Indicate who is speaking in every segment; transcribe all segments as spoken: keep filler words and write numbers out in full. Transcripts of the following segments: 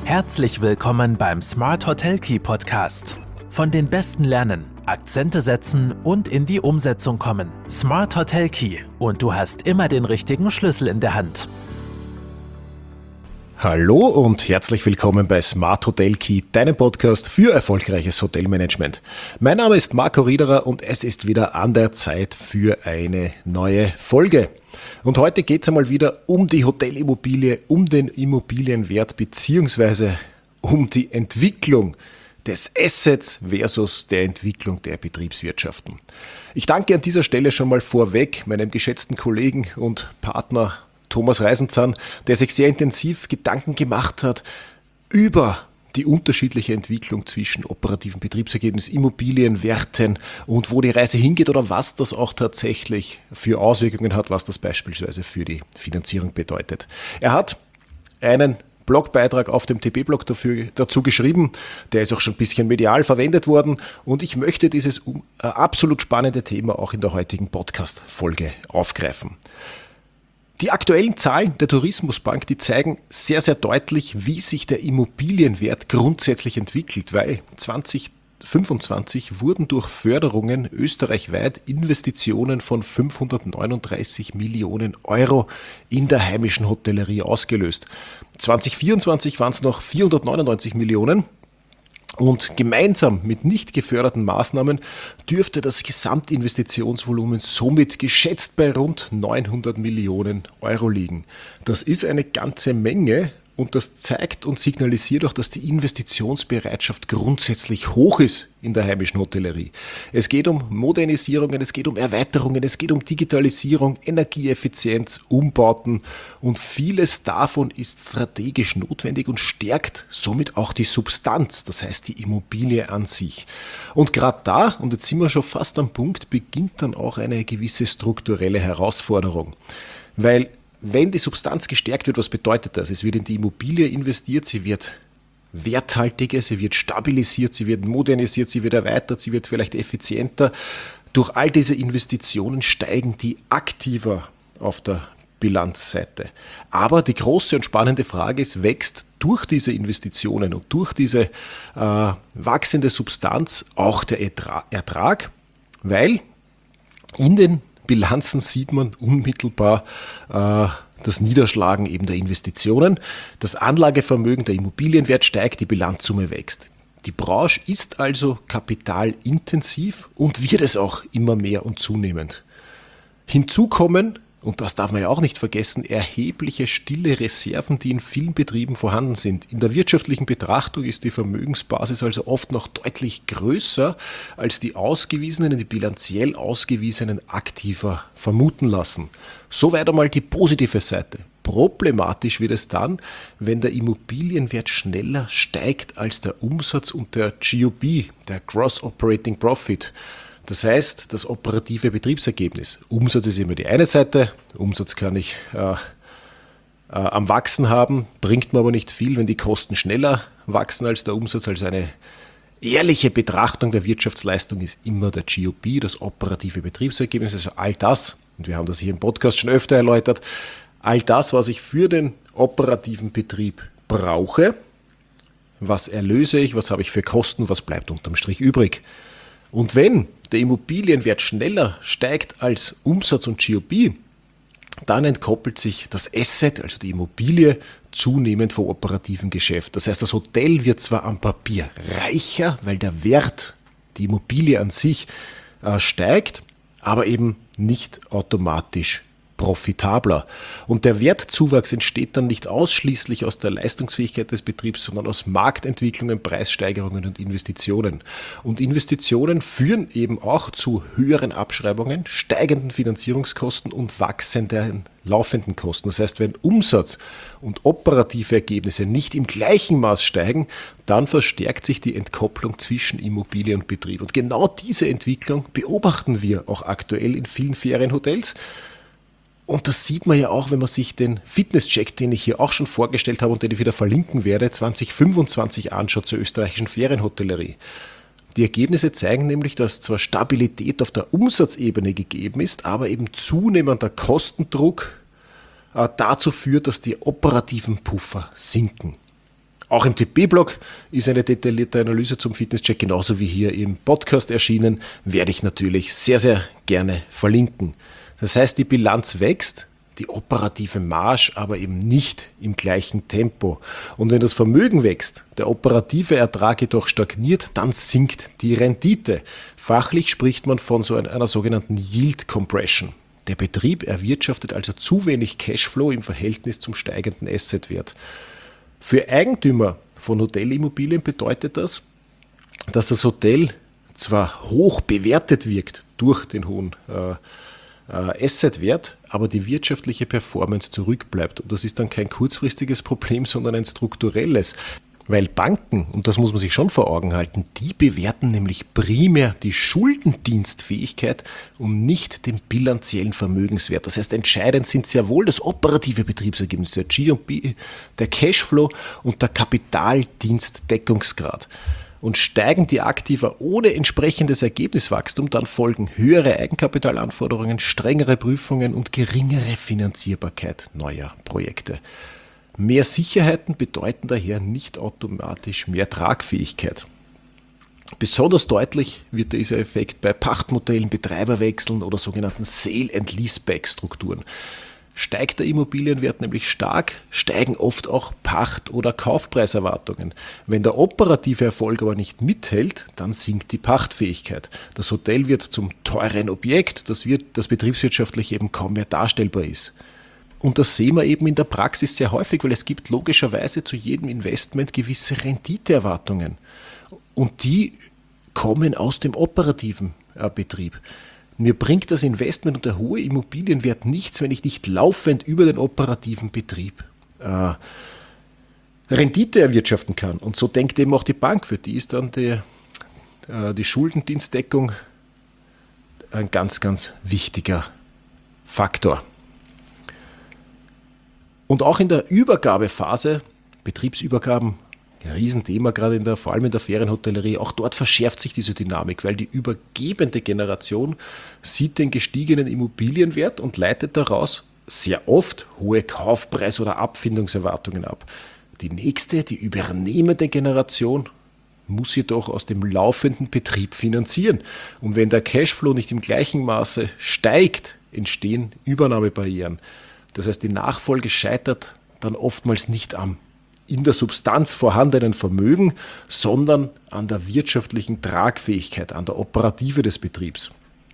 Speaker 1: Herzlich willkommen beim Smart Hotel Key Podcast. Von den Besten lernen, Akzente setzen und in die Umsetzung kommen. Smart Hotel Key und du hast immer den richtigen Schlüssel in der Hand.
Speaker 2: Hallo und herzlich willkommen bei Smart Hotel Key, deinem Podcast für erfolgreiches Hotelmanagement. Mein Name ist Marco Riederer und es ist wieder an der Zeit für eine neue Folge. Und heute geht es einmal wieder um die Hotelimmobilie, um den Immobilienwert bzw. um die Entwicklung des Assets versus der Entwicklung der Betriebswirtschaften. Ich danke an dieser Stelle schon mal vorweg meinem geschätzten Kollegen und Partner Thomas Reisenzahn, der sich sehr intensiv Gedanken gemacht hat über die unterschiedliche Entwicklung zwischen operativen Betriebsergebnis, Immobilienwerten und wo die Reise hingeht oder was das auch tatsächlich für Auswirkungen hat, was das beispielsweise für die Finanzierung bedeutet. Er hat einen Blogbeitrag auf dem T B-Blog dafür, dazu geschrieben, der ist auch schon ein bisschen medial verwendet worden und ich möchte dieses äh, absolut spannende Thema auch in der heutigen Podcast-Folge aufgreifen. Die aktuellen Zahlen der Tourismusbank, die zeigen sehr, sehr deutlich, wie sich der Immobilienwert grundsätzlich entwickelt, weil zwanzig fünfundzwanzig wurden durch Förderungen österreichweit Investitionen von fünfhundertneununddreißig Millionen Euro in der heimischen Hotellerie ausgelöst. zwanzig vierundzwanzig waren es noch vierhundertneunundneunzig Millionen. Und gemeinsam mit nicht geförderten Maßnahmen dürfte das Gesamtinvestitionsvolumen somit geschätzt bei rund neunhundert Millionen Euro liegen. Das ist eine ganze Menge und das zeigt und signalisiert auch, dass die Investitionsbereitschaft grundsätzlich hoch ist in der heimischen Hotellerie. Es geht um Modernisierungen, es geht um Erweiterungen, es geht um Digitalisierung, Energieeffizienz, Umbauten und vieles davon ist strategisch notwendig und stärkt somit auch die Substanz, das heißt die Immobilie an sich. Und gerade da, und jetzt sind wir schon fast am Punkt, beginnt dann auch eine gewisse strukturelle Herausforderung, weil wenn die Substanz gestärkt wird, was bedeutet das? Es wird in die Immobilie investiert, sie wird werthaltiger, sie wird stabilisiert, sie wird modernisiert, sie wird erweitert, sie wird vielleicht effizienter. Durch all diese Investitionen steigen die Aktiva auf der Bilanzseite. Aber die große und spannende Frage ist, wächst durch diese Investitionen und durch diese äh, wachsende Substanz auch der Ertrag? Weil in den Bilanzen sieht man unmittelbar äh, das Niederschlagen eben der Investitionen. Das Anlagevermögen, der Immobilienwert steigt, die Bilanzsumme wächst. Die Branche ist also kapitalintensiv und wird es auch immer mehr und zunehmend. Hinzu kommen, und das darf man ja auch nicht vergessen, erhebliche stille Reserven, die in vielen Betrieben vorhanden sind. In der wirtschaftlichen Betrachtung ist die Vermögensbasis also oft noch deutlich größer, als die ausgewiesenen, die bilanziell ausgewiesenen Aktiva vermuten lassen. Soweit einmal die positive Seite. Problematisch wird es dann, wenn der Immobilienwert schneller steigt als der Umsatz und der G O B, der Gross Operating Profit. Das heißt, das operative Betriebsergebnis. Umsatz ist immer die eine Seite, Umsatz kann ich äh, äh, am Wachsen haben, bringt mir aber nicht viel, wenn die Kosten schneller wachsen als der Umsatz. Also eine ehrliche Betrachtung der Wirtschaftsleistung ist immer der G O B, das operative Betriebsergebnis, also all das, und wir haben das hier im Podcast schon öfter erläutert, all das, was ich für den operativen Betrieb brauche, was erlöse ich, was habe ich für Kosten, was bleibt unterm Strich übrig. Und wenn der Immobilienwert schneller steigt als Umsatz und G O B, dann entkoppelt sich das Asset, also die Immobilie, zunehmend vom operativen Geschäft. Das heißt, das Hotel wird zwar am Papier reicher, weil der Wert, die Immobilie an sich, äh, steigt, aber eben nicht automatisch profitabler. Und der Wertzuwachs entsteht dann nicht ausschließlich aus der Leistungsfähigkeit des Betriebs, sondern aus Marktentwicklungen, Preissteigerungen und Investitionen. Und Investitionen führen eben auch zu höheren Abschreibungen, steigenden Finanzierungskosten und wachsenden laufenden Kosten. Das heißt, wenn Umsatz und operative Ergebnisse nicht im gleichen Maß steigen, dann verstärkt sich die Entkopplung zwischen Immobilie und Betrieb. Und genau diese Entwicklung beobachten wir auch aktuell in vielen Ferienhotels. Und das sieht man ja auch, wenn man sich den Fitnesscheck, den ich hier auch schon vorgestellt habe und den ich wieder verlinken werde, zwanzig fünfundzwanzig anschaut zur österreichischen Ferienhotellerie. Die Ergebnisse zeigen nämlich, dass zwar Stabilität auf der Umsatzebene gegeben ist, aber eben zunehmender Kostendruck äh, dazu führt, dass die operativen Puffer sinken. Auch im T P-Blog ist eine detaillierte Analyse zum Fitnesscheck, genauso wie hier im Podcast erschienen, werde ich natürlich sehr, sehr gerne verlinken. Das heißt, die Bilanz wächst, die operative Marge aber eben nicht im gleichen Tempo. Und wenn das Vermögen wächst, der operative Ertrag jedoch stagniert, dann sinkt die Rendite. Fachlich spricht man von so einer, einer sogenannten Yield Compression. Der Betrieb erwirtschaftet also zu wenig Cashflow im Verhältnis zum steigenden Assetwert. Für Eigentümer von Hotelimmobilien bedeutet das, dass das Hotel zwar hoch bewertet wirkt durch den hohen äh, äh, Assetwert, aber die wirtschaftliche Performance zurückbleibt. Und das ist dann kein kurzfristiges Problem, sondern ein strukturelles. Weil Banken, und das muss man sich schon vor Augen halten, die bewerten nämlich primär die Schuldendienstfähigkeit und nicht den bilanziellen Vermögenswert. Das heißt, entscheidend sind sehr wohl das operative Betriebsergebnis, der G und B, der Cashflow und der Kapitaldienstdeckungsgrad. Und steigen die Aktiva ohne entsprechendes Ergebniswachstum, dann folgen höhere Eigenkapitalanforderungen, strengere Prüfungen und geringere Finanzierbarkeit neuer Projekte. Mehr Sicherheiten bedeuten daher nicht automatisch mehr Tragfähigkeit. Besonders deutlich wird dieser Effekt bei Pachtmodellen, Betreiberwechseln oder sogenannten Sale-and-Leaseback-Strukturen. Steigt der Immobilienwert nämlich stark, steigen oft auch Pacht- oder Kaufpreiserwartungen. Wenn der operative Erfolg aber nicht mithält, dann sinkt die Pachtfähigkeit. Das Hotel wird zum teuren Objekt, das, wird, das betriebswirtschaftlich eben kaum mehr darstellbar ist. Und das sehen wir eben in der Praxis sehr häufig, weil es gibt logischerweise zu jedem Investment gewisse Renditeerwartungen. Und die kommen aus dem operativen äh, Betrieb. Mir bringt das Investment und der hohe Immobilienwert nichts, wenn ich nicht laufend über den operativen Betrieb äh, Rendite erwirtschaften kann. Und so denkt eben auch die Bank. Für die ist dann die, äh, die Schuldendienstdeckung ein ganz, ganz wichtiger Faktor. Und auch in der Übergabephase, Betriebsübergaben, ein Riesenthema gerade in der, vor allem in der Ferienhotellerie, auch dort verschärft sich diese Dynamik, weil die übergebende Generation sieht den gestiegenen Immobilienwert und leitet daraus sehr oft hohe Kaufpreis- oder Abfindungserwartungen ab. Die nächste, die übernehmende Generation, muss jedoch aus dem laufenden Betrieb finanzieren. Und wenn der Cashflow nicht im gleichen Maße steigt, entstehen Übernahmebarrieren. Das heißt, die Nachfolge scheitert dann oftmals nicht am in der Substanz vorhandenen Vermögen, sondern an der wirtschaftlichen Tragfähigkeit, an der Operative des Betriebs.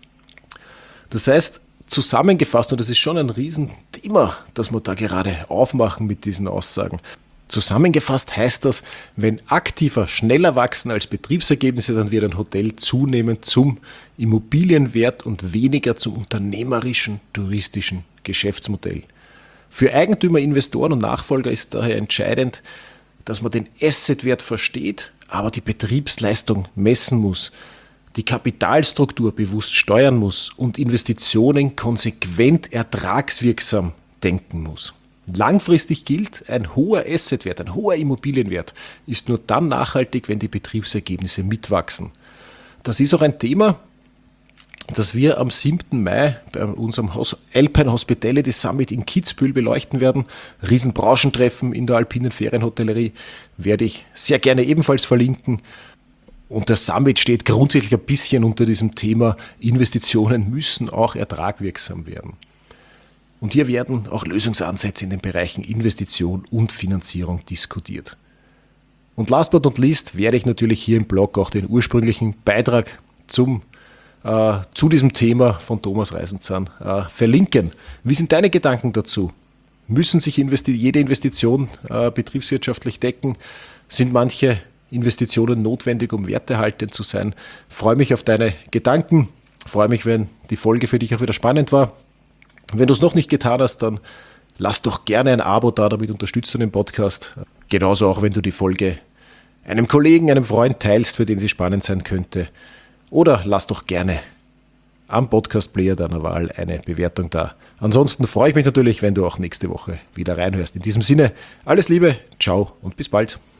Speaker 2: Das heißt, zusammengefasst, und das ist schon ein Riesenthema, das wir da gerade aufmachen mit diesen Aussagen, zusammengefasst heißt das, wenn Aktiva schneller wachsen als Betriebsergebnisse, dann wird ein Hotel zunehmend zum Immobilienwert und weniger zum unternehmerischen, touristischen Geschäftsmodell. Für Eigentümer, Investoren und Nachfolger ist daher entscheidend, dass man den Assetwert versteht, aber die Betriebsleistung messen muss, die Kapitalstruktur bewusst steuern muss und Investitionen konsequent ertragswirksam denken muss. Langfristig gilt, ein hoher Assetwert, ein hoher Immobilienwert ist nur dann nachhaltig, wenn die Betriebsergebnisse mitwachsen. Das ist auch ein Thema, das wir am siebten Mai bei unserem Alpine Hospitality Summit in Kitzbühel beleuchten werden. Riesenbrauschentreffen in der alpinen Ferienhotellerie werde ich sehr gerne ebenfalls verlinken. Und der Summit steht grundsätzlich ein bisschen unter diesem Thema, Investitionen müssen auch ertragwirksam werden. Und hier werden auch Lösungsansätze in den Bereichen Investition und Finanzierung diskutiert. Und last but not least werde ich natürlich hier im Blog auch den ursprünglichen Beitrag zum äh, zu diesem Thema von Thomas Reisenzahn äh, verlinken. Wie sind deine Gedanken dazu? Müssen sich investi- jede Investition äh, betriebswirtschaftlich decken? Sind manche Investitionen notwendig, um wertehaltend zu sein? Ich freue mich auf deine Gedanken. Ich freue mich, wenn die Folge für dich auch wieder spannend war. Wenn du es noch nicht getan hast, dann lass doch gerne ein Abo da, damit unterstützt du den Podcast. Genauso auch, wenn du die Folge einem Kollegen, einem Freund teilst, für den sie spannend sein könnte. Oder lass doch gerne am Podcast-Player deiner Wahl eine Bewertung da. Ansonsten freue ich mich natürlich, wenn du auch nächste Woche wieder reinhörst. In diesem Sinne, alles Liebe, ciao und bis bald.